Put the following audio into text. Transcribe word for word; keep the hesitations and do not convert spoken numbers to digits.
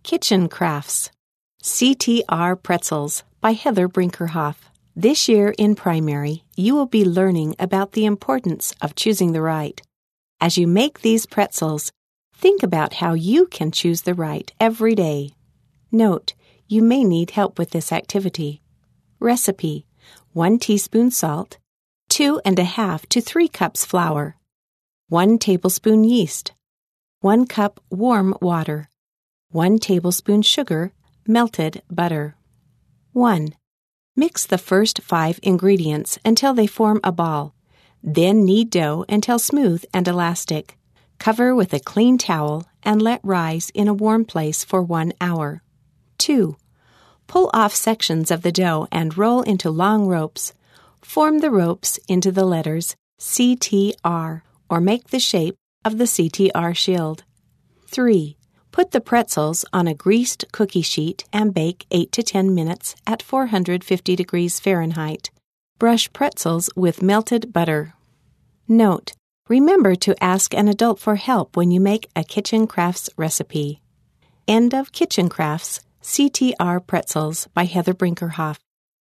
Kitchen Crafts. C T R Pretzels by Heather Brinkerhoff. This year in primary, you will be learning about the importance of choosing the right. As you make these pretzels, think about how you can choose the right every day. Note, you may need help with this activity. Recipe: one teaspoon salt, two and a half to three cups flour, one tablespoon yeast, one cup warm water, one tablespoon sugar, melted butter. one. Mix the first five ingredients until they form a ball. Then knead dough until smooth and elastic. Cover with a clean towel and let rise in a warm place for one hour. two. Pull off sections of the dough and roll into long ropes. Form the ropes into the letters C T R or make the shape of the C T R shield. three. Put the pretzels on a greased cookie sheet and bake eight to ten minutes at four hundred fifty degrees Fahrenheit. Brush pretzels with melted butter. Note: remember to ask an adult for help when you make a Kitchen Crafts recipe. End of Kitchen Crafts, C T R Pretzels by Heather Brinkerhoff.